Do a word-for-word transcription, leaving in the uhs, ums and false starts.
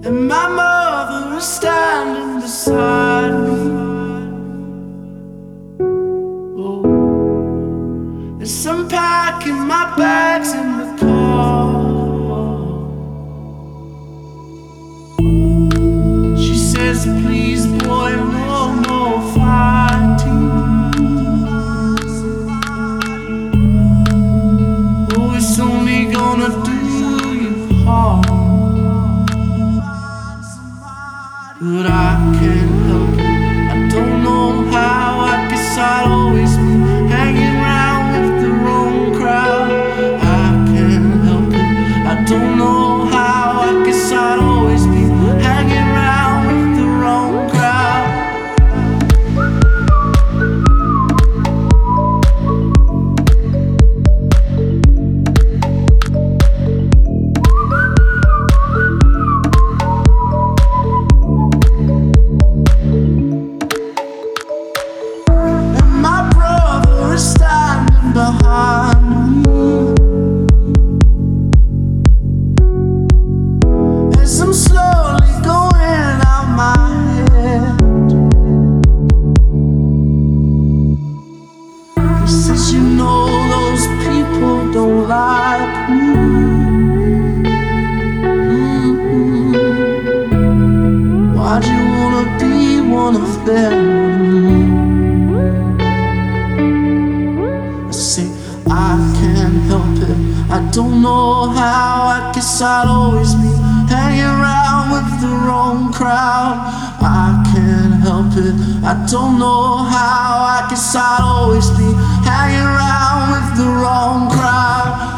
And my mother is standing beside me. Oh, as I'm packing my bags in the car, she says, please boy, no more fighting. Oh, it's only gonna do you harm. But I can't help it, I don't know how. I guess I'll always be hanging around with the wrong crowd. I can't help it, I don't know how. I guess I'll always be hanging around with the wrong crowd. Behind me, as I'm slowly going out my head, he says, you know those people don't like me. Mm-hmm. Why'd you wanna be one of them? I can't help it, I don't know how. I guess I'll always be hanging around with the wrong crowd. I can't help it, I don't know how. I guess I'll always be hanging around with the wrong crowd.